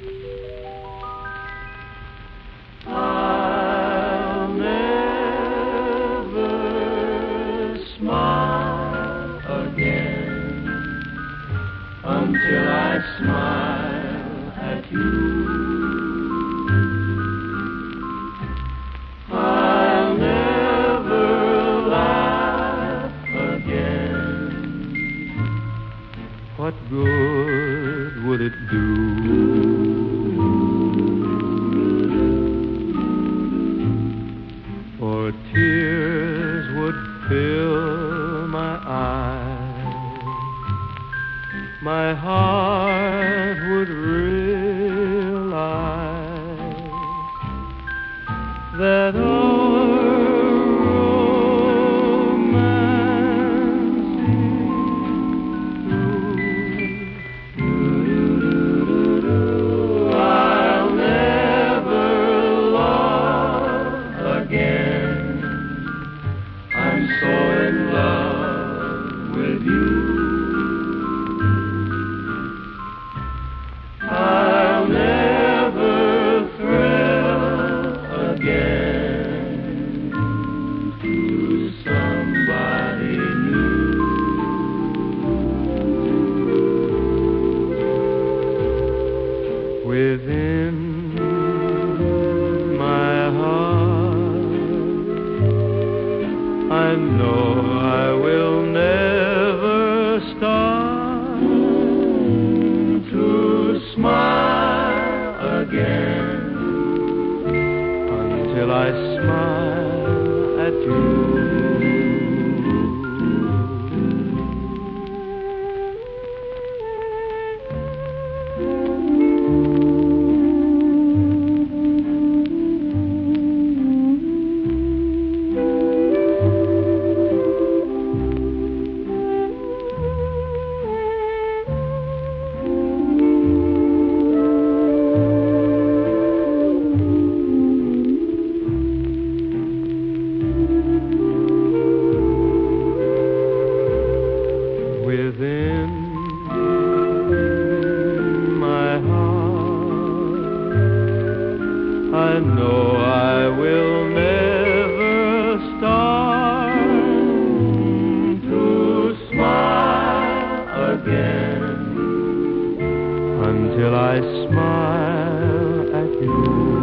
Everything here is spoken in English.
I'll never smile again until I smile at you. I'll never laugh again. What good would it do? For tears would fill my eyes, my heart would realize that our romance is through. I'll never love again. I'm so in love with you. I'll never thrill again to somebody new. Within my heart, I know I will never start to smile again until I smile at you. Within my heart, I know I will never start to smile again until I smile at you.